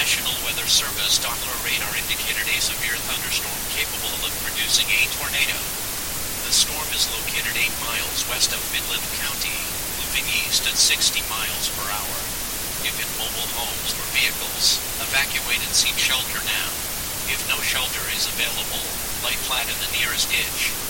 National Weather Service Doppler radar indicated a severe thunderstorm capable of producing a tornado. The storm is located 8 miles west of Midland County, moving east at 60 miles per hour. If in mobile homes or vehicles, evacuate and seek shelter now. If no shelter is available, lay flat in the nearest ditch.